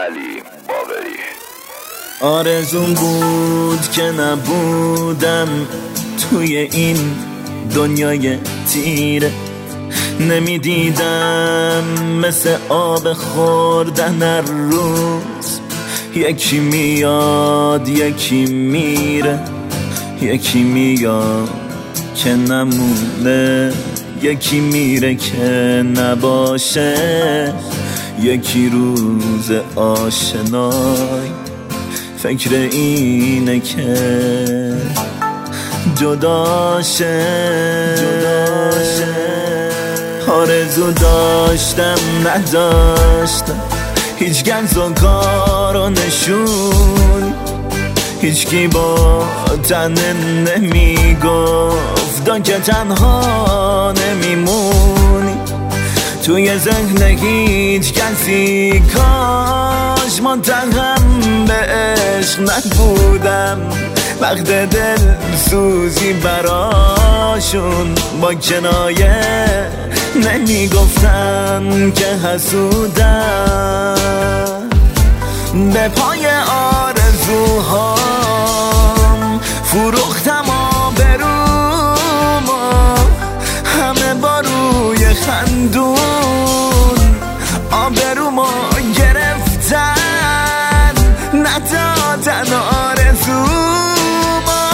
علی باقری. آرزوم بود که نبودم توی این دنیای تیره، نمیدیدم مثل آب خوردن هر روز یکی میاد یکی میره، یکی میاد که نمونه، یکی میره که نباشه، یکی روز آشنای فکر اینه که جداشه. آرزو داشتم نداشتم، هیچ گنز و کار و نشون، هیچکی با تنه نمیگفت که تنها نمیمونی. توی ذهن هیچ کسی کاش منتقم به عشق نبودم، وقت دل سوزی براشون با کنایه نمیگفتن که حسودم. به پای آرزوهام فروختم آبروما، همه با روی خندون آبروما گرفتن، ندادن آرزوما.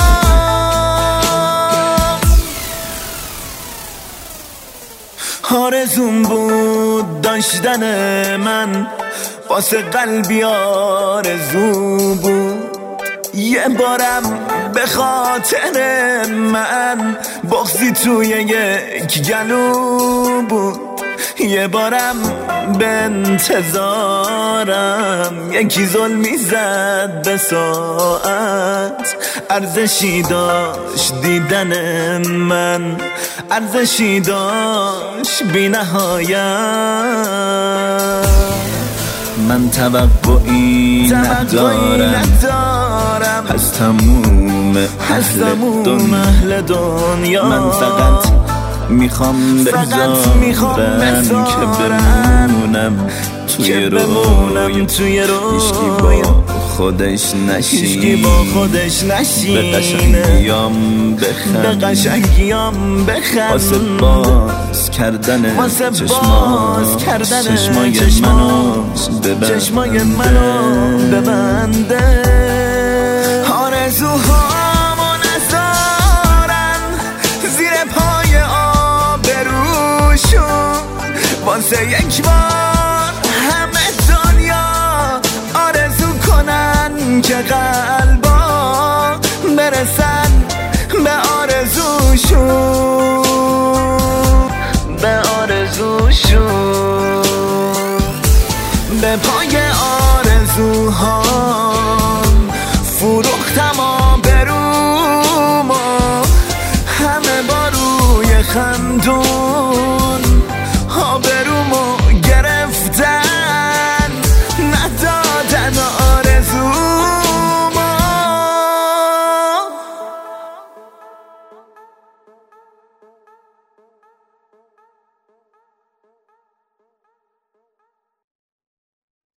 آرزوم بود داشتن من، واسه قلبی آرزو بود. یه بارم به خاطر من بغضی توی یک گلو بود، یه بارم به انتظارم یکی ظلمی زد به ساعت. ارزشی داشت دیدن من، ارزشی داشت بی نهایت. من توقعی ندارم از تموم اهل دنیا، من فقط میخوام بذارم که بمونم توی روی، هیچکی با خودش نشینه، به قشنگیام بخند، واسه باز کردن چشمای منو ببنده. آرزوهامو نذارن زیر پای آبروشون، واسه یک بار